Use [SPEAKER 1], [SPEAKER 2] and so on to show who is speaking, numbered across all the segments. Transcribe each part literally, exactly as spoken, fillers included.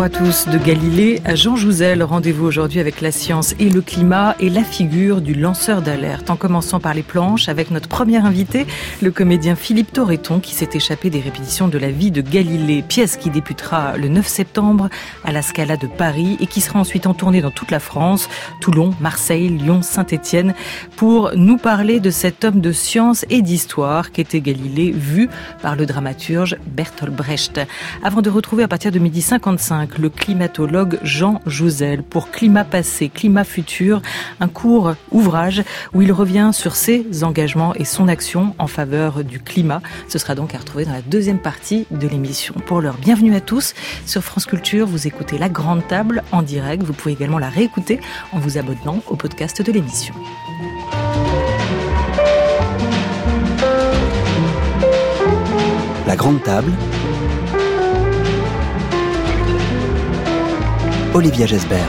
[SPEAKER 1] à tous. De Galilée à Jean Jouzel, rendez-vous aujourd'hui avec la science et le climat et la figure du lanceur d'alerte. En commençant par les planches avec notre premier invité, le comédien Philippe Torreton, qui s'est échappé des répétitions de la vie de Galilée, pièce qui débutera le neuf septembre à la Scala de Paris et qui sera ensuite en tournée dans toute la France, Toulon, Marseille, Lyon, Saint-Étienne, pour nous parler de cet homme de science et d'histoire qu'était Galilée, vu par le dramaturge Bertolt Brecht. Avant de retrouver à partir de midi cinquante-cinq le climatologue Jean Jouzel pour Climat passé, climat futur, un court ouvrage où il revient sur ses engagements et son action en faveur du climat. Ce sera donc à retrouver dans la deuxième partie de l'émission. Pour l'heure, bienvenue à tous sur France Culture. Vous écoutez La Grande Table en direct. Vous pouvez également la réécouter en vous abonnant au podcast de l'émission.
[SPEAKER 2] La Grande Table, Olivia Gesbert.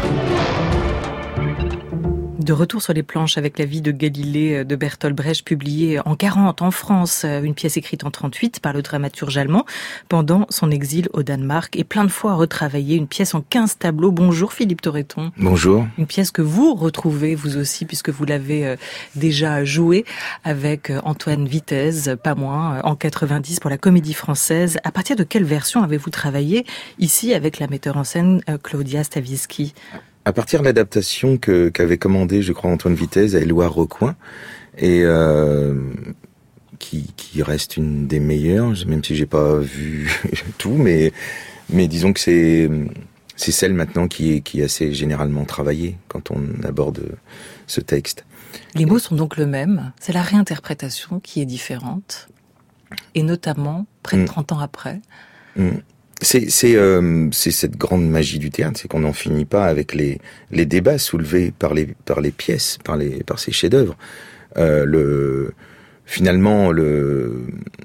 [SPEAKER 1] De retour sur les planches avec la vie de Galilée de Bertolt Brecht, publiée en quarante en France, une pièce écrite en trente-huit par le dramaturge allemand pendant son exil au Danemark et plein de fois retravaillée, une pièce en quinze tableaux. Bonjour Philippe Torreton.
[SPEAKER 3] Bonjour.
[SPEAKER 1] Une pièce que vous retrouvez vous aussi puisque vous l'avez déjà jouée avec Antoine Vitez, pas moins, en quatre-vingt-dix pour la Comédie Française. À partir de quelle version avez-vous travaillé ici avec la metteur en scène Claudia Stavisky ?
[SPEAKER 3] À partir de l'adaptation que, qu'avait commandé, je crois, Antoine Vitez à Éloi Recoin, et euh, qui, qui reste une des meilleures, même si j'ai pas vu tout, mais, mais disons que c'est, c'est celle maintenant qui est, qui est assez généralement travaillée quand on aborde ce texte.
[SPEAKER 1] Les mots sont donc le même, c'est la réinterprétation qui est différente, et notamment près de mmh. trente ans après.
[SPEAKER 3] Mmh. C'est, c'est, euh, c'est cette grande magie du théâtre, c'est qu'on n'en finit pas avec les, les débats soulevés par les, par les pièces, par les, par ces chefs-d'œuvre. Euh, le, finalement, le,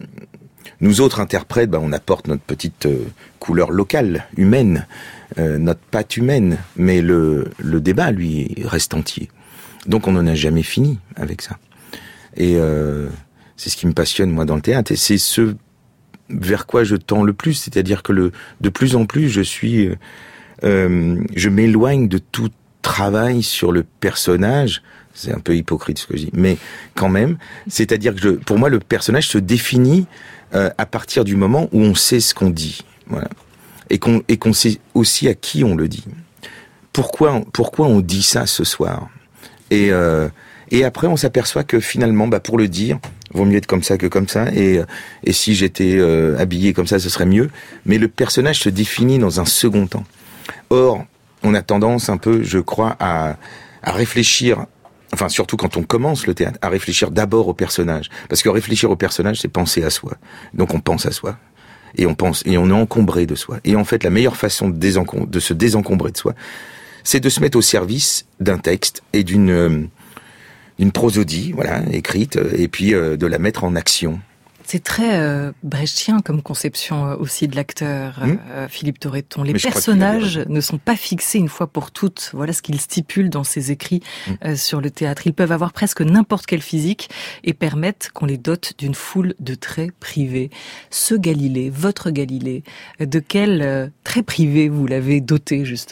[SPEAKER 3] nous autres interprètes, bah, on apporte notre petite euh, couleur locale, humaine, euh, notre patte humaine, mais le, le débat, lui, reste entier. Donc on n'en a jamais fini avec ça. Et euh, c'est ce qui me passionne, moi, dans le théâtre, et c'est ce vers quoi je tends le plus, c'est-à-dire que le, de plus en plus, je suis, euh, je m'éloigne de tout travail sur le personnage. C'est un peu hypocrite ce que je dis, mais quand même, c'est-à-dire que je, pour moi, le personnage se définit euh, à partir du moment où on sait ce qu'on dit, voilà, et qu'on et qu'on sait aussi à qui on le dit. Pourquoi, pourquoi on dit ça ce soir ? Et euh, et après, on s'aperçoit que finalement, bah, pour le dire, vaut mieux être comme ça que comme ça, et, et si j'étais euh, habillé comme ça, ce serait mieux. Mais le personnage se définit dans un second temps. Or, on a tendance un peu, je crois, à, à réfléchir, enfin surtout quand on commence le théâtre, à réfléchir d'abord au personnage. Parce que réfléchir au personnage, c'est penser à soi. Donc on pense à soi. Et on pense, et on est encombré de soi. Et en fait, la meilleure façon de, désencom- de se désencombrer de soi, c'est de se mettre au service d'un texte et d'une... Euh, une prosodie, voilà, écrite, et puis euh, de la mettre en action.
[SPEAKER 1] C'est très euh, brechtien comme conception euh, aussi de l'acteur, mmh. euh, Philippe Torreton. Les personnages ne sont pas fixés une fois pour toutes. Voilà ce qu'il stipule dans ses écrits mmh. euh, sur le théâtre. Ils peuvent avoir presque n'importe quel physique et permettent qu'on les dote d'une foule de traits privés. Ce Galilée, votre Galilée, de quel euh, trait privé vous l'avez doté justement ?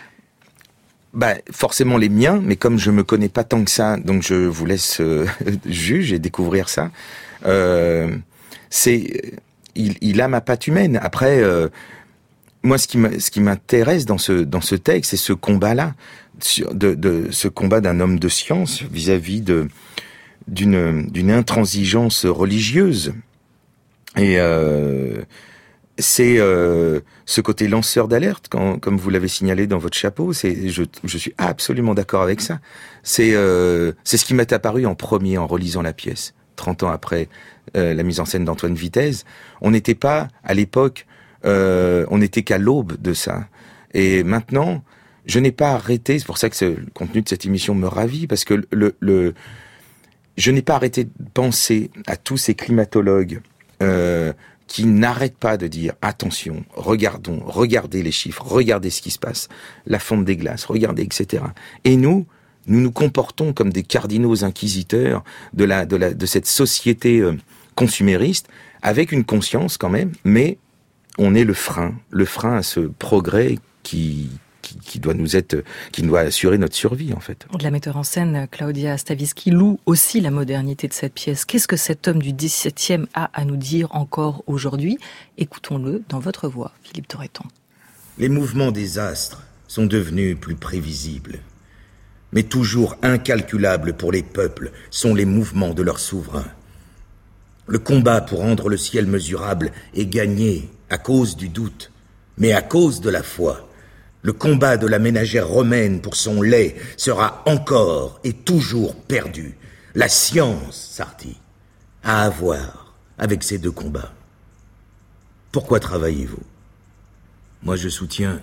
[SPEAKER 3] Bah, forcément les miens, mais comme je me connais pas tant que ça, donc je vous laisse euh, juger et découvrir ça. Euh, c'est, il, il a ma patte humaine. Après, euh, moi, ce qui m'a, ce qui m'intéresse dans ce dans ce texte, c'est ce combat-là, de, de ce combat d'un homme de science vis-à-vis de d'une d'une intransigeance religieuse. Et euh, c'est euh, ce côté lanceur d'alerte, quand, comme vous l'avez signalé dans votre chapeau. C'est, je, je suis absolument d'accord avec ça. C'est, euh, c'est ce qui m'est apparu en premier en relisant la pièce, trente ans après euh, la mise en scène d'Antoine Vitez. On n'était pas, à l'époque, euh, on n'était qu'à l'aube de ça. Et maintenant, je n'ai pas arrêté, c'est pour ça que ce, le contenu de cette émission me ravit, parce que le, le, je n'ai pas arrêté de penser à tous ces climatologues euh, qui n'arrête pas de dire attention, regardons, regardez les chiffres, regardez ce qui se passe, la fonte des glaces, regardez, et cetera. Et nous, nous nous comportons comme des cardinaux inquisiteurs de la de la de cette société euh, consumériste, avec une conscience quand même, mais on est le frein, le frein à ce progrès qui, qui, qui doit nous être, qui doit assurer notre survie, en fait.
[SPEAKER 1] La metteur en scène, Claudia Stavisky, loue aussi la modernité de cette pièce. Qu'est-ce que cet homme du dix-septième a à nous dire encore aujourd'hui? Écoutons-le dans votre voix, Philippe Torreton.
[SPEAKER 4] Les mouvements des astres sont devenus plus prévisibles. Mais toujours incalculables pour les peuples sont les mouvements de leurs souverains. Le combat pour rendre le ciel mesurable est gagné à cause du doute, mais à cause de la foi. Le combat de la ménagère romaine pour son lait sera encore et toujours perdu. La science, Sarti, a à voir avec ces deux combats. Pourquoi travaillez-vous? Moi, je soutiens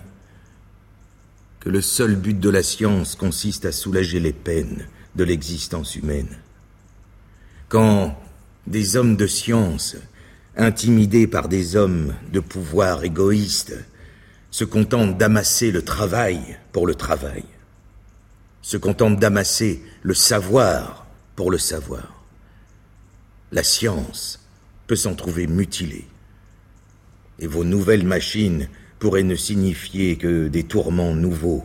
[SPEAKER 4] que le seul but de la science consiste à soulager les peines de l'existence humaine. Quand des hommes de science, intimidés par des hommes de pouvoir égoïstes, se contentent d'amasser le travail pour le travail, se contentent d'amasser le savoir pour le savoir, la science peut s'en trouver mutilée. Et vos nouvelles machines pourraient ne signifier que des tourments nouveaux.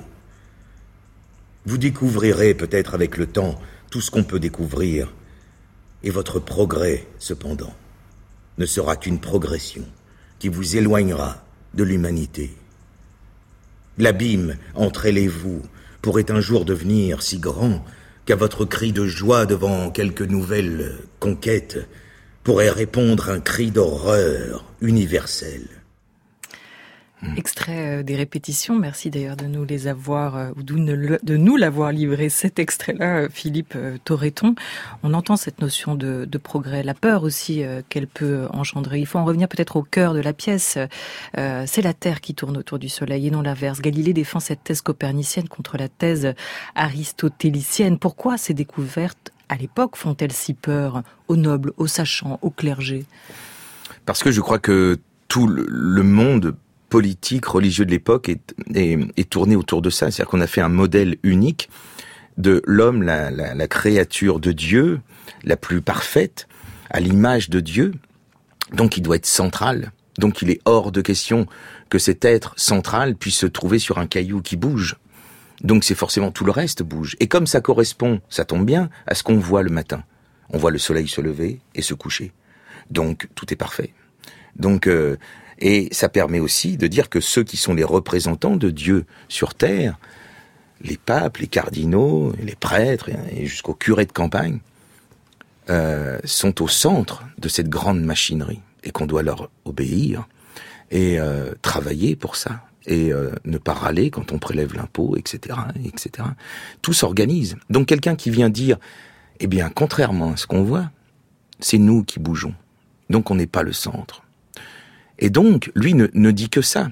[SPEAKER 4] Vous découvrirez peut-être avec le temps tout ce qu'on peut découvrir, et votre progrès, cependant, ne sera qu'une progression qui vous éloignera de l'humanité. L'abîme entre elle et vous pourrait un jour devenir si grand qu'à votre cri de joie devant quelque nouvelle conquête pourrait répondre un cri d'horreur universel.
[SPEAKER 1] Extrait des répétitions, merci d'ailleurs de nous les avoir, ou de nous l'avoir livré, cet extrait-là, Philippe Torreton. On entend cette notion de, de progrès, la peur aussi qu'elle peut engendrer. Il faut en revenir peut-être au cœur de la pièce. Euh, c'est la Terre qui tourne autour du Soleil et non l'inverse. Galilée défend cette thèse copernicienne contre la thèse aristotélicienne. Pourquoi ces découvertes, à l'époque, font-elles si peur aux nobles, aux sachants, aux clergés?
[SPEAKER 3] Parce que je crois que tout le monde politique, religieux de l'époque est, est, est tourné autour de ça. C'est-à-dire qu'on a fait un modèle unique de l'homme, la, la, la créature de Dieu, la plus parfaite, à l'image de Dieu. Donc il doit être central. Donc il est hors de question que cet être central puisse se trouver sur un caillou qui bouge. Donc c'est forcément tout le reste bouge. Et comme ça correspond, ça tombe bien, à ce qu'on voit le matin. On voit le soleil se lever et se coucher. Donc tout est parfait. Donc... Euh, Et ça permet aussi de dire que ceux qui sont les représentants de Dieu sur terre, les papes, les cardinaux, les prêtres, et jusqu'aux curés de campagne, euh, sont au centre de cette grande machinerie, et qu'on doit leur obéir, et euh, travailler pour ça, et euh, ne pas râler quand on prélève l'impôt, et cetera, et cetera. Tout s'organise. Donc quelqu'un qui vient dire, eh bien, contrairement à ce qu'on voit, c'est nous qui bougeons. Donc on n'est pas le centre. Et donc, lui ne, ne dit que ça.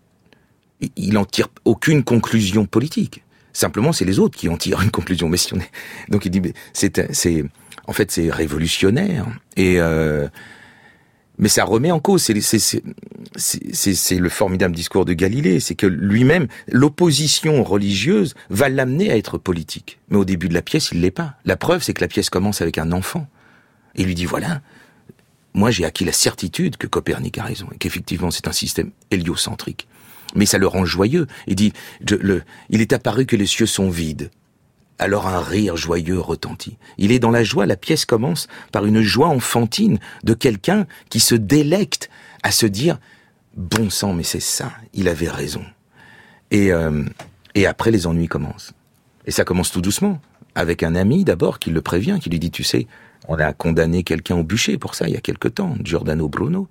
[SPEAKER 3] Il n'en tire aucune conclusion politique. Simplement, c'est les autres qui en tirent une conclusion. Mais si on est... Donc il dit, c'est, c'est, en fait, c'est révolutionnaire. Et euh... mais ça remet en cause. C'est, c'est, c'est, c'est, c'est le formidable discours de Galilée. C'est que lui-même, l'opposition religieuse va l'amener à être politique. Mais au début de la pièce, il l'est pas. La preuve, c'est que la pièce commence avec un enfant. Et il lui dit, voilà... Moi, j'ai acquis la certitude que Copernic a raison et qu'effectivement, c'est un système héliocentrique. Mais ça le rend joyeux. Il dit, je, le, il est apparu que les cieux sont vides. Alors un rire joyeux retentit. Il est dans la joie. La pièce commence par une joie enfantine de quelqu'un qui se délecte à se dire, bon sang, mais c'est ça. Il avait raison. Et, euh, et après, les ennuis commencent. Et ça commence tout doucement. Avec un ami, d'abord, qui le prévient, qui lui dit, tu sais, on a condamné quelqu'un au bûcher pour ça, il y a quelque temps, Giordano Bruno.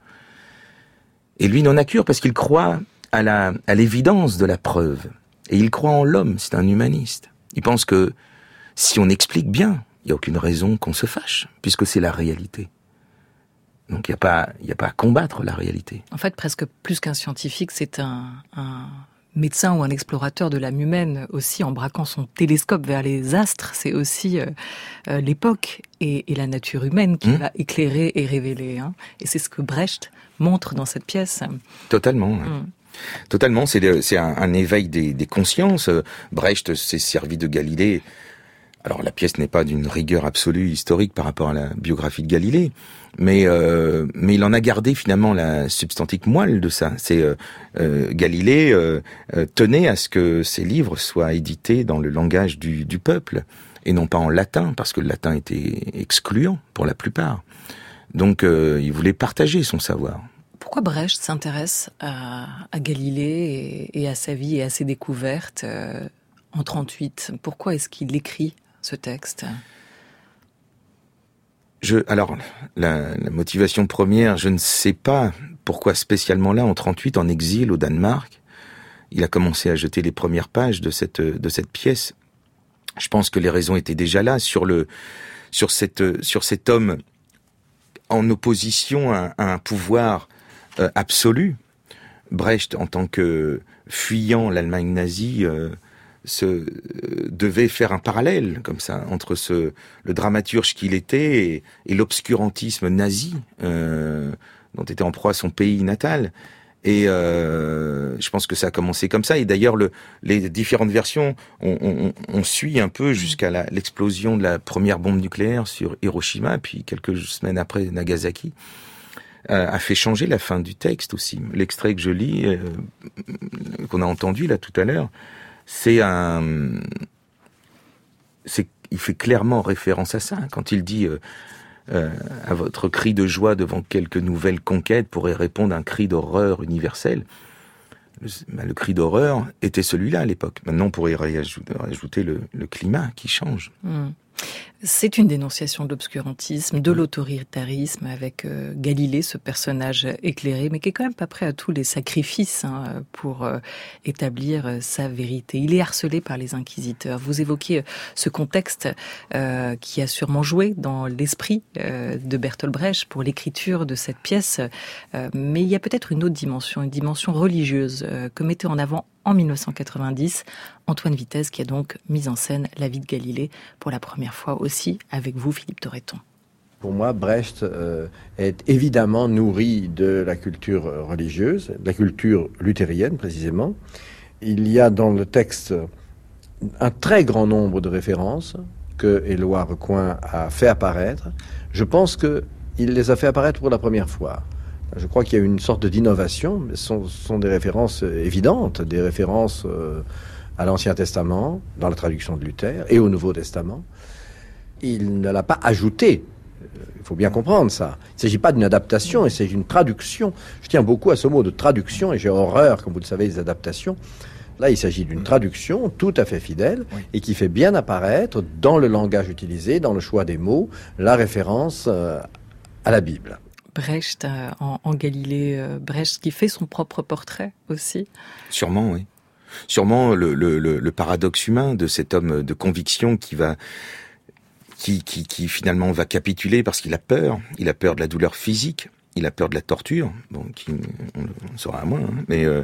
[SPEAKER 3] Et lui n'en a cure parce qu'il croit à, la, à l'évidence de la preuve. Et il croit en l'homme, c'est un humaniste. Il pense que si on explique bien, il n'y a aucune raison qu'on se fâche, puisque c'est la réalité. Donc il n'y a pas, il n'y a pas à combattre la réalité.
[SPEAKER 1] En fait, presque plus qu'un scientifique, c'est un... un... médecin ou un explorateur de l'âme humaine aussi, en braquant son télescope vers les astres, c'est aussi euh, euh, l'époque et, et la nature humaine qui mmh. va éclairer et révéler. Hein. Et c'est ce que Brecht montre dans cette pièce.
[SPEAKER 3] Totalement. Ouais. Mmh. Totalement, c'est, le, c'est un, un éveil des, des consciences. Brecht s'est servi de Galilée Alors la pièce n'est pas d'une rigueur absolue historique par rapport à la biographie de Galilée, mais euh, mais il en a gardé finalement la substantique moelle de ça. C'est euh, euh, Galilée euh, euh, tenait à ce que ses livres soient édités dans le langage du, du peuple et non pas en latin, parce que le latin était excluant pour la plupart. Donc euh, il voulait partager son savoir.
[SPEAKER 1] Pourquoi Brecht s'intéresse à, à Galilée et, et à sa vie et à ses découvertes euh, en trente-huit? Pourquoi est-ce qu'il écrit ce texte?
[SPEAKER 3] Je, alors, la, la motivation première, je ne sais pas pourquoi spécialement là, en trente-huit, en exil au Danemark, il a commencé à jeter les premières pages de cette de cette pièce. Je pense que les raisons étaient déjà là sur le sur cette sur cet homme en opposition à, à un pouvoir euh, absolu. Brecht, en tant que fuyant l'Allemagne nazie, euh, se euh, devait faire un parallèle comme ça entre ce le dramaturge qu'il était et, et l'obscurantisme nazi euh, dont était en proie son pays natal. Et euh, je pense que ça a commencé comme ça. Et d'ailleurs, le, les différentes versions, on, on, on suit un peu jusqu'à la, l'explosion de la première bombe nucléaire sur Hiroshima, puis quelques semaines après Nagasaki, euh, a fait changer la fin du texte aussi. L'extrait que je lis, euh, qu'on a entendu là tout à l'heure, c'est un, c'est, il fait clairement référence à ça quand il dit. Euh, Euh, à votre cri de joie devant quelques nouvelles conquêtes pourrait répondre un cri d'horreur universel. Le, ben, le cri d'horreur était celui-là à l'époque. Maintenant, on pourrait rajouter, rajouter le, le climat qui change.
[SPEAKER 1] Mmh. C'est une dénonciation de l'obscurantisme, de l'autoritarisme avec euh, Galilée, ce personnage éclairé, mais qui est quand même pas prêt à tous les sacrifices hein, pour euh, établir euh, sa vérité. Il est harcelé par les inquisiteurs. Vous évoquiez ce contexte euh, qui a sûrement joué dans l'esprit euh, de Bertolt Brecht pour l'écriture de cette pièce, euh, mais il y a peut-être une autre dimension, une dimension religieuse euh, que mettait en avant en mille neuf cent quatre-vingt-dix, Antoine Vitez, qui a donc mis en scène la vie de Galilée pour la première fois aussi avec vous, Philippe Torreton.
[SPEAKER 5] Pour moi, Brecht euh, est évidemment nourri de la culture religieuse, de la culture luthérienne précisément. Il y a dans le texte un très grand nombre de références que Éloi Recoing a fait apparaître. Je pense qu'il les a fait apparaître pour la première fois. Je crois qu'il y a une sorte d'innovation, mais ce sont, ce sont des références évidentes, des références euh, à l'Ancien Testament, dans la traduction de Luther, et au Nouveau Testament. Il ne l'a pas ajouté. Il faut bien comprendre ça. Il ne s'agit pas d'une adaptation, il s'agit d'une traduction. Je tiens beaucoup à ce mot de traduction, et j'ai horreur, comme vous le savez, des adaptations. Là, il s'agit d'une traduction tout à fait fidèle, oui, et qui fait bien apparaître, dans le langage utilisé, dans le choix des mots, la référence euh, à la Bible.
[SPEAKER 1] Brecht euh, en, en Galilée, euh, Brecht qui fait son propre portrait aussi.
[SPEAKER 3] Sûrement, oui. Sûrement le, le, le, le paradoxe humain de cet homme de conviction qui va, qui, qui, qui finalement va capituler parce qu'il a peur. Il a peur de la douleur physique, il a peur de la torture, bon, qui on, on saura à moins, hein, mais euh,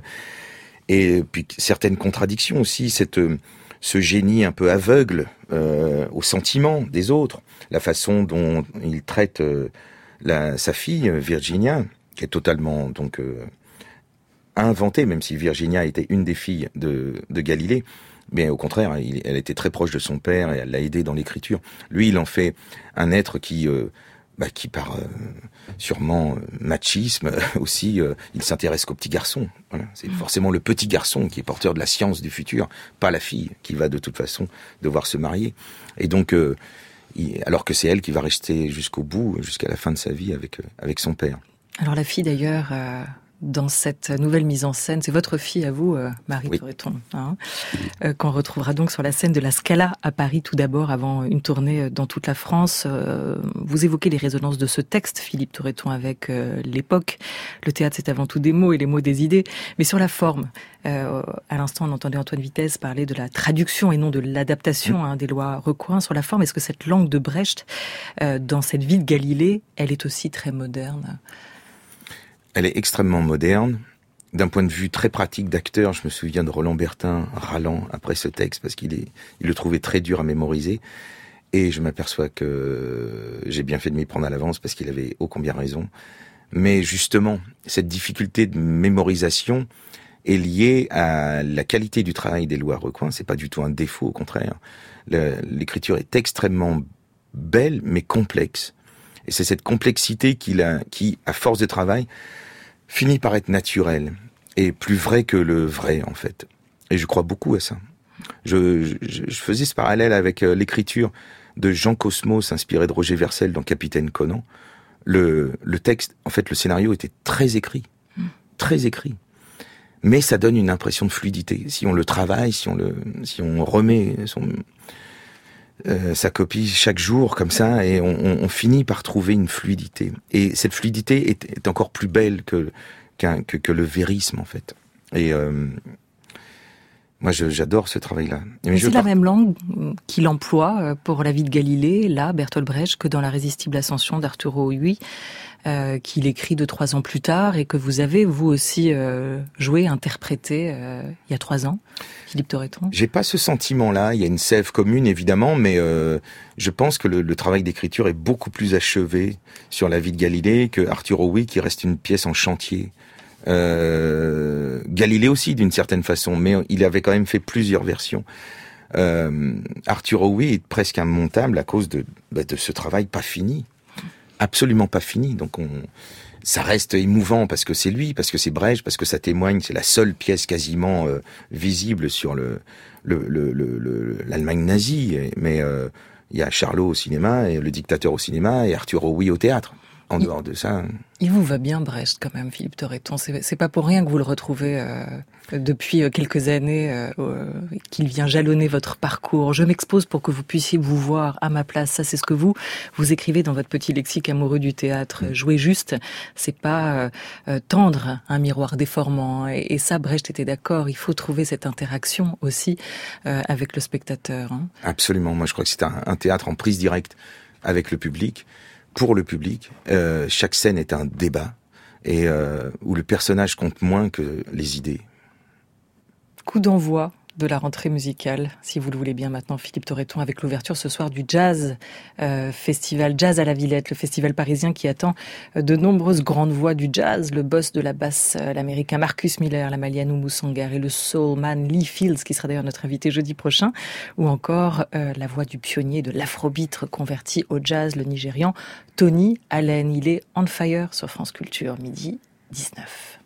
[SPEAKER 3] et puis certaines contradictions aussi, cette ce génie un peu aveugle euh, aux sentiments des autres, la façon dont il traite euh, La, sa fille, Virginia, qui est totalement donc euh, inventée, même si Virginia était une des filles de, de Galilée, mais au contraire, il, elle était très proche de son père et elle l'a aidé dans l'écriture. Lui, il en fait un être qui, euh, bah, qui par euh, sûrement machisme aussi, euh, il s'intéresse qu'aux petits garçons. Voilà. C'est forcément le petit garçon qui est porteur de la science du futur, pas la fille qui va de toute façon devoir se marier. Et donc... Euh, alors que c'est elle qui va rester jusqu'au bout, jusqu'à la fin de sa vie avec avec son père.
[SPEAKER 1] Alors la fille d'ailleurs, euh, dans cette nouvelle mise en scène, c'est votre fille à vous, euh, Marie oui. Torreton, hein, euh, qu'on retrouvera donc sur la scène de la Scala à Paris tout d'abord, avant une tournée dans toute la France. Euh, vous évoquez les résonances de ce texte, Philippe Torreton, avec euh, l'époque. Le théâtre, c'est avant tout des mots et les mots des idées. Mais sur la forme, Euh, à l'instant, on entendait Antoine Vitez parler de la traduction et non de l'adaptation hein, des lois Recoing. Sur la forme, est-ce que cette langue de Brecht, euh, dans cette vie de Galilée, elle est aussi très moderne?
[SPEAKER 3] Elle est extrêmement moderne. D'un point de vue très pratique d'acteur, je me souviens de Roland Bertin râlant après ce texte parce qu'il est, il le trouvait très dur à mémoriser. Et je m'aperçois que j'ai bien fait de m'y prendre à l'avance parce qu'il avait ô combien raison. Mais justement, cette difficulté de mémorisation est liée à la qualité du travail d'Éloi Recoing. C'est pas du tout un défaut, au contraire. Le, l'écriture est extrêmement belle, mais complexe. Et c'est cette complexité qui, la, qui, à force de travail, finit par être naturelle et plus vrai que le vrai, en fait. Et je crois beaucoup à ça. Je, je, je faisais ce parallèle avec euh, l'écriture de Jean Cosmos, inspiré de Roger Vercel dans Capitaine Conan. Le, le texte, en fait, le scénario était très écrit, mmh. très écrit. Mais ça donne une impression de fluidité. Si on le travaille, si on le, si on remet son, euh, sa copie chaque jour comme ça, et on, on, on finit par trouver une fluidité. Et cette fluidité est, est encore plus belle que, qu'un, que, que le vérisme, en fait. Et euh, moi, je, j'adore ce travail-là.
[SPEAKER 1] Mais c'est la même langue qu'il emploie pour La vie de Galilée, là, Bertolt Brecht, que dans La résistible ascension d'Arturo Ui, euh, qu'il écrit deux, trois ans plus tard, et que vous avez, vous aussi, euh, joué, interprété euh, il y a trois ans, Philippe Torreton.
[SPEAKER 3] J'ai pas ce sentiment-là. Il y a une sève commune, évidemment, mais euh, je pense que le, le travail d'écriture est beaucoup plus achevé sur La vie de Galilée que Arturo Ui, qui reste une pièce en chantier. Euh, Galilée aussi d'une certaine façon, mais il avait quand même fait plusieurs versions. Euh, Arturo Ui est presque immontable à cause de, bah, de ce travail pas fini, absolument pas fini. Donc on, ça reste émouvant parce que c'est lui, parce que c'est Brecht, parce que ça témoigne. C'est la seule pièce quasiment euh, visible sur le, le, le, le, le l'Allemagne nazie. Mais euh, il y a Charlot au cinéma et Le Dictateur au cinéma et Arturo Ui au théâtre. En dehors de ça...
[SPEAKER 1] Il vous va bien, Brecht, quand même, Philippe Torreton. C'est, c'est pas pour rien que vous le retrouvez euh, depuis quelques années, euh, euh, qu'il vient jalonner votre parcours. Je m'expose pour que vous puissiez vous voir à ma place. Ça, c'est ce que vous, vous écrivez dans votre petit lexique amoureux du théâtre. Mmh. Jouer juste, c'est pas euh, tendre un miroir déformant. Et, et ça, Brecht était d'accord. Il faut trouver cette interaction aussi euh, avec le spectateur. Hein.
[SPEAKER 3] Absolument. Moi, je crois que c'est un, un théâtre en prise directe avec le public. Pour le public, euh, chaque scène est un débat et euh, où le personnage compte moins que les idées.
[SPEAKER 1] Coup d'envoi de la rentrée musicale, si vous le voulez bien maintenant, Philippe Torreton, avec l'ouverture ce soir du Jazz euh, Festival, Jazz à la Villette, le festival parisien qui attend de nombreuses grandes voix du jazz, le boss de la basse, euh, l'américain Marcus Miller, la malienne Oumou Sangar et le soul man Lee Fields, qui sera d'ailleurs notre invité jeudi prochain, ou encore euh, la voix du pionnier de l'afrobeat reconverti au jazz, le Nigérian Tony Allen. Il est on fire sur France Culture, midi dix-neuf.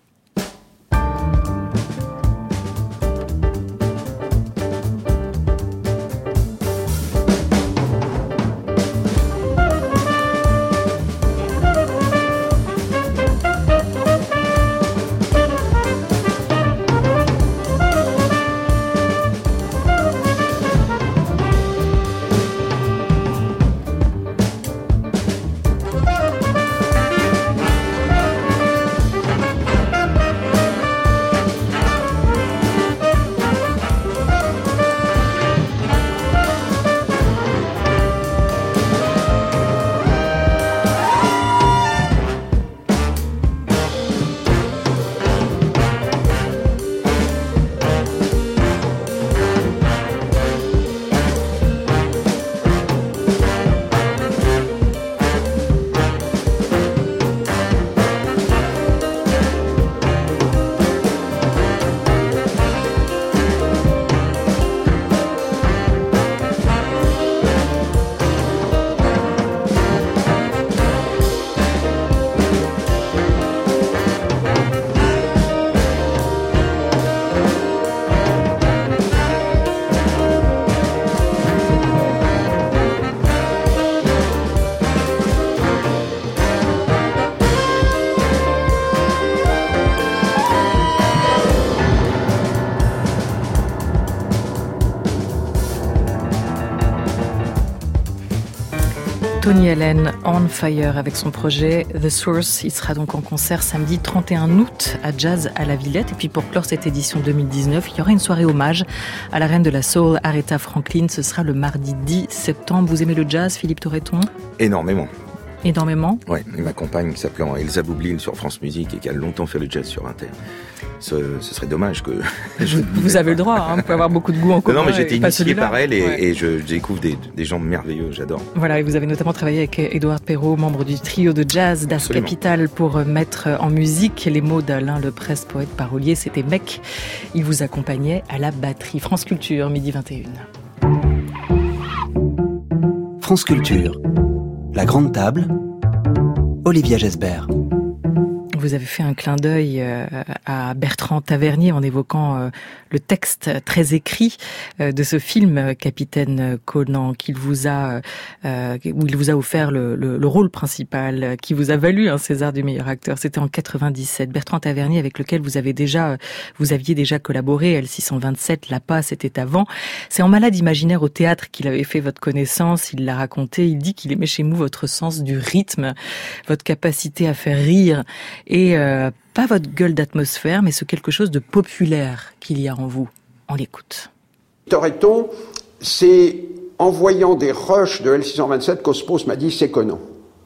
[SPEAKER 1] Tony Allen, on fire avec son projet The Source. Il sera donc en concert samedi trente et un août à Jazz à la Villette. Et puis pour clore cette édition deux mille dix-neuf, il y aura une soirée hommage à la reine de la soul, Aretha Franklin. Ce sera le mardi dix septembre. Vous aimez le jazz, Philippe Torreton ?
[SPEAKER 3] Énormément.
[SPEAKER 1] Énormément.
[SPEAKER 3] Ouais, et ma compagne s'appelant Elsa Boublil sur France Musique et qui a longtemps fait le jazz sur Inter. Ce, ce serait dommage que...
[SPEAKER 1] je vous avez pas. Le droit, hein, vous pouvez avoir beaucoup de goût en commun.
[SPEAKER 3] Non, non, mais j'ai été initié par elle et,
[SPEAKER 1] ouais.
[SPEAKER 3] et je, je découvre des, des gens merveilleux, j'adore.
[SPEAKER 1] Voilà, et vous avez notamment travaillé avec Édouard Perrault, membre du trio de jazz Das Kapital, pour mettre en musique les mots d'Alain Leprest, poète parolier. C'était Mec. Il vous accompagnait à la batterie. France Culture, midi vingt et une.
[SPEAKER 2] France Culture. La Grande Table. Olivia Gesbert.
[SPEAKER 1] Vous avez fait un clin d'œil à Bertrand Tavernier en évoquant le texte très écrit de ce film Capitaine Conan, qu'il vous a, où il vous a offert le, le, le rôle principal, qui vous a valu un César du meilleur acteur. C'était en quatre-vingt-dix-sept. Bertrand Tavernier, avec lequel vous avez déjà, vous aviez déjà collaboré. L six cent vingt-sept, La Pas, c'était avant. C'est en Malade imaginaire au théâtre qu'il avait fait votre connaissance. Il l'a raconté. Il dit qu'il aimait chez vous votre sens du rythme, votre capacité à faire rire. Et euh, pas votre gueule d'atmosphère, mais ce quelque chose de populaire qu'il y a en vous. On l'écoute.
[SPEAKER 6] Toretton, c'est en voyant des rushs de L six cent vingt-sept qu'Ospos m'a dit c'est Conan.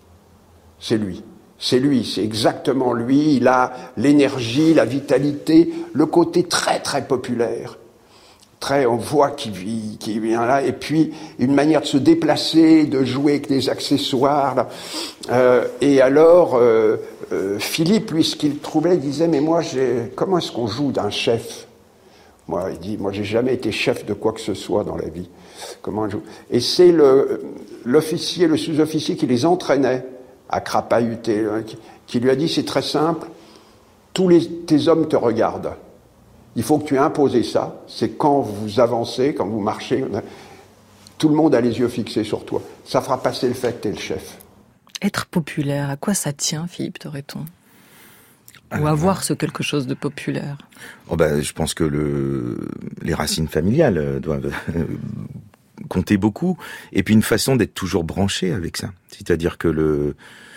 [SPEAKER 6] C'est lui. C'est lui, c'est exactement lui. Il a l'énergie, la vitalité, le côté très très populaire. Très, on voit qu'il vit, qu'il vient là, et puis une manière de se déplacer, de jouer avec des accessoires. Là. Euh, et alors, euh, euh, Philippe, lui, ce qu'il trouvait, il disait, mais moi, j'ai, comment est-ce qu'on joue d'un chef ? Moi, il dit, moi, j'ai jamais été chef de quoi que ce soit dans la vie. Comment on joue ? Et c'est le, l'officier, le sous-officier qui les entraînait à crapahuter, qui, qui lui a dit, c'est très simple, tous les, tes hommes te regardent. Il faut que tu aies imposé ça. C'est quand vous avancez, quand vous marchez, tout le monde a les yeux fixés sur toi. Ça fera passer le fait que tu es le chef.
[SPEAKER 1] Être populaire, à quoi ça tient, Philippe Torreton ?
[SPEAKER 3] Alors,
[SPEAKER 1] ou avoir ce quelque chose de populaire ?
[SPEAKER 3] Oh ben, je pense que le, les racines familiales doivent compter beaucoup. Et puis une façon d'être toujours branché avec ça. C'est-à-dire que le...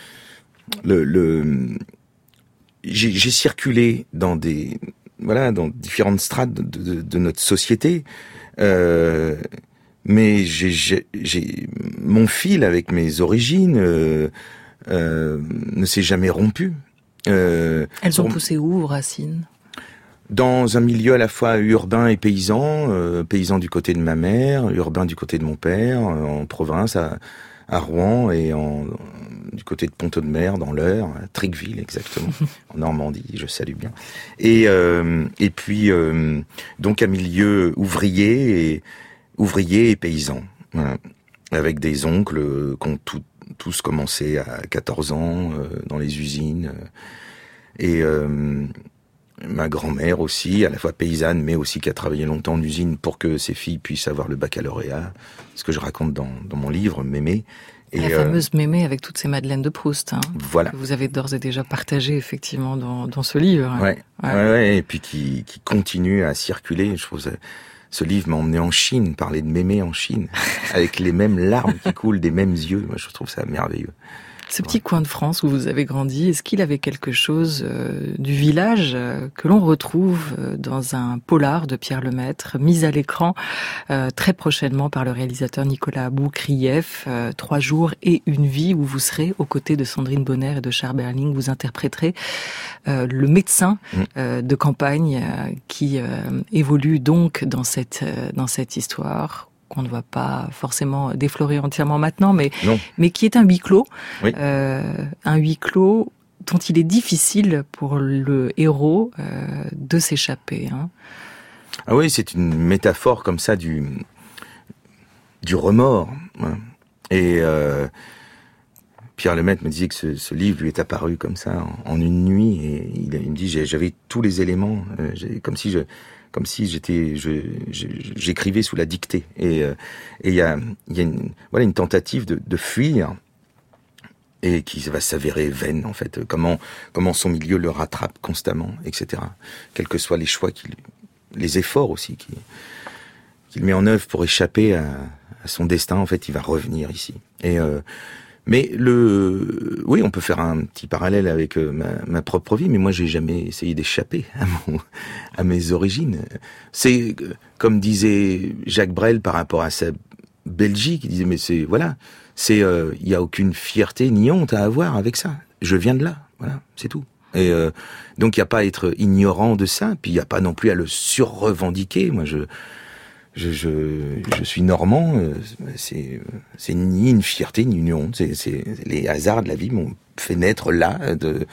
[SPEAKER 3] le, le j'ai, j'ai circulé dans des... voilà, dans différentes strates de, de, de notre société, euh, mais j'ai, j'ai, j'ai mon fil avec mes origines euh, euh, ne s'est jamais rompu. Euh,
[SPEAKER 1] Elles ont
[SPEAKER 3] pour...
[SPEAKER 1] poussé où, vos racines ?
[SPEAKER 3] Dans un milieu à la fois urbain et paysan, euh, paysan du côté de ma mère, urbain du côté de mon père, euh, en province à, à Rouen et en du côté de Pont-Audemer, dans l'Eure, à Tricqueville exactement, en Normandie, je salue bien. Et euh, et puis euh, donc un milieu ouvrier et ouvrier et paysan, voilà, avec des oncles qui ont tout, tous commencé à quatorze ans euh, dans les usines et euh, ma grand-mère aussi, à la fois paysanne, mais aussi qui a travaillé longtemps en usine pour que ses filles puissent avoir le baccalauréat, ce que je raconte dans dans mon livre Mémé.
[SPEAKER 1] Et la euh, fameuse Mémé avec toutes ces Madeleines de Proust, hein,
[SPEAKER 3] voilà.
[SPEAKER 1] que vous avez d'ores et déjà partagé effectivement dans, dans ce livre.
[SPEAKER 3] Ouais, ouais, ouais, ouais, et puis qui, qui continue à circuler. Je trouve ce, ce livre m'a emmené en Chine, parler de Mémé en Chine, avec les mêmes larmes qui coulent des mêmes yeux. Moi, je trouve ça merveilleux.
[SPEAKER 1] Ce petit coin de France où vous avez grandi, est-ce qu'il avait quelque chose euh, du village euh, que l'on retrouve euh, dans un polar de Pierre Lemaitre, mis à l'écran euh, très prochainement par le réalisateur Nicolas Boukrieff, euh, Trois jours et une vie, où vous serez aux côtés de Sandrine Bonner et de Charles Berling. Vous interpréterez euh, le médecin euh, de campagne euh, qui euh, évolue donc dans cette euh, dans cette histoire, qu'on ne va pas forcément déflorer entièrement maintenant, mais, mais qui est un huis clos, oui. euh, un huis clos dont il est difficile pour le héros euh, de s'échapper. Hein.
[SPEAKER 3] Ah oui, c'est une métaphore comme ça du, du remords. Et euh, Pierre Lemaitre me disait que ce, ce livre lui est apparu comme ça en, en une nuit, et il, il me dit j'avais tous les éléments, euh, comme si je... comme si j'étais, je, je, j'écrivais sous la dictée. Et euh, et il y a, il y a une, voilà, une tentative de, de fuir et qui va s'avérer vaine en fait. Comment, comment son milieu le rattrape constamment, et cetera. Quels que soient les choix qu'il, les efforts aussi qu'il, qu'il met en œuvre pour échapper à, à son destin, en fait, il va revenir ici. Et euh, Mais le, oui, on peut faire un petit parallèle avec ma, ma propre vie, mais moi j'ai jamais essayé d'échapper à mon, à mes origines. C'est comme disait Jacques Brel par rapport à sa Belgique, il disait mais c'est voilà, C'est, il euh, y a aucune fierté ni honte à avoir avec ça. Je viens de là, voilà, c'est tout. Et euh, donc il y a pas à être ignorant de ça, puis il y a pas non plus à le surrevendiquer. Moi, je je je, je suis normand. Euh, c'est c'est ni une fierté ni une honte. C'est, c'est les hasards de la vie m'ont fait naître là, de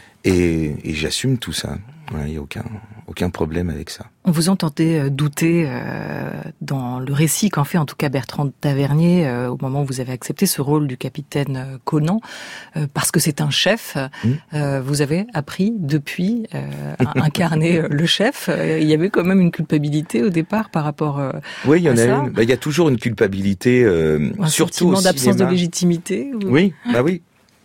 [SPEAKER 3] et, et j'assume tout ça. Il y a aucun aucun problème avec ça.
[SPEAKER 1] On vous entendait douter euh, dans le récit qu'en fait en tout cas Bertrand Tavernier euh, au moment où vous avez accepté ce rôle du capitaine Conan, euh, parce que c'est un chef. Mmh. Euh, vous avez appris depuis euh, à incarner le chef. Il y avait quand même une culpabilité au départ par rapport euh,
[SPEAKER 3] oui, il y en
[SPEAKER 1] à
[SPEAKER 3] a
[SPEAKER 1] ça.
[SPEAKER 3] une. Bah, il y a toujours une culpabilité, euh,
[SPEAKER 1] un
[SPEAKER 3] surtout au
[SPEAKER 1] sentiment d'absence
[SPEAKER 3] cinéma.
[SPEAKER 1] de légitimité. Ou...
[SPEAKER 3] Oui, bah oui.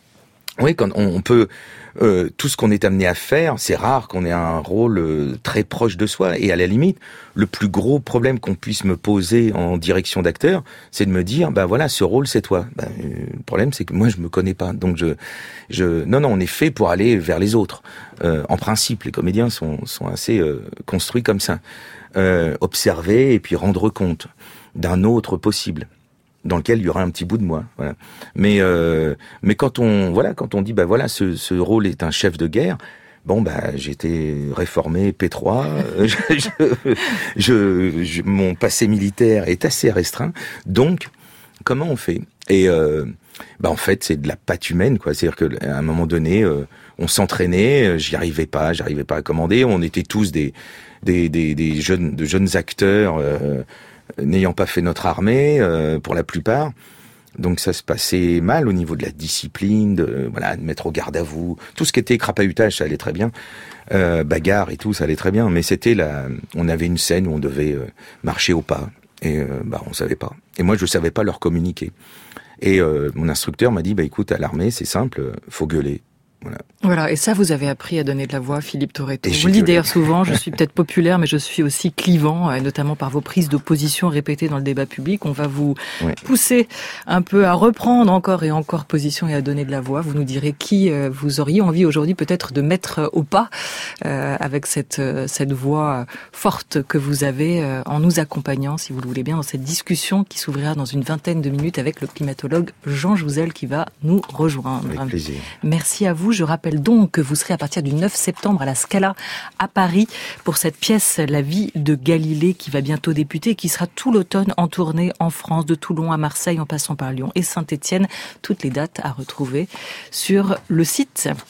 [SPEAKER 3] Oui, quand on, on peut, euh, tout ce qu'on est amené à faire, c'est rare qu'on ait un rôle euh, très proche de soi. Et à la limite, le plus gros problème qu'on puisse me poser en direction d'acteur, c'est de me dire, bah voilà, ce rôle c'est toi. Bah, euh, le problème, c'est que moi je me connais pas, donc je, je, non non, on est fait pour aller vers les autres. Euh, en principe, les comédiens sont sont assez euh, construits comme ça, euh, observer et puis rendre compte d'un autre possible, dans lequel il y aura un petit bout de moi, voilà. Mais euh, mais quand on voilà, quand on dit bah voilà, ce, ce rôle est un chef de guerre, bon bah j'étais réformé P trois, je, je, je, je mon passé militaire est assez restreint, donc comment on fait? Et euh, bah en fait c'est de la patte humaine quoi, c'est-à-dire que à un moment donné euh, on s'entraînait, j'y arrivais pas, j'arrivais pas à commander, on était tous des des des, des jeunes de jeunes acteurs. Euh, n'ayant pas fait notre armée euh, pour la plupart, donc ça se passait mal au niveau de la discipline, de voilà, de mettre au garde à vous, tout ce qui était crapahutage, ça allait très bien, euh, bagarre et tout, ça allait très bien, mais c'était la, on avait une scène où on devait euh, marcher au pas et euh, bah on savait pas, et moi je savais pas leur communiquer, et euh, mon instructeur m'a dit bah écoute à l'armée c'est simple, faut gueuler. Voilà.
[SPEAKER 1] Voilà, et ça, vous avez appris à donner de la voix, Philippe Torreton. Je vous le dis d'ailleurs souvent, je suis peut-être populaire, mais je suis aussi clivant, et notamment par vos prises d'opposition répétées dans le débat public. On va vous ouais. pousser un peu à reprendre encore et encore position et à donner de la voix. Vous nous direz qui euh, vous auriez envie aujourd'hui peut-être de mettre au pas euh, avec cette euh, cette voix forte que vous avez euh, en nous accompagnant, si vous le voulez bien, dans cette discussion qui s'ouvrira dans une vingtaine de minutes avec le climatologue Jean Jouzel qui va nous rejoindre.
[SPEAKER 3] Avec plaisir.
[SPEAKER 1] Merci à vous. Je rappelle donc que vous serez à partir du neuf septembre à la Scala à Paris pour cette pièce La vie de Galilée qui va bientôt débuter et qui sera tout l'automne en tournée en France, de Toulon à Marseille en passant par Lyon et Saint-Étienne. Toutes les dates à retrouver sur le site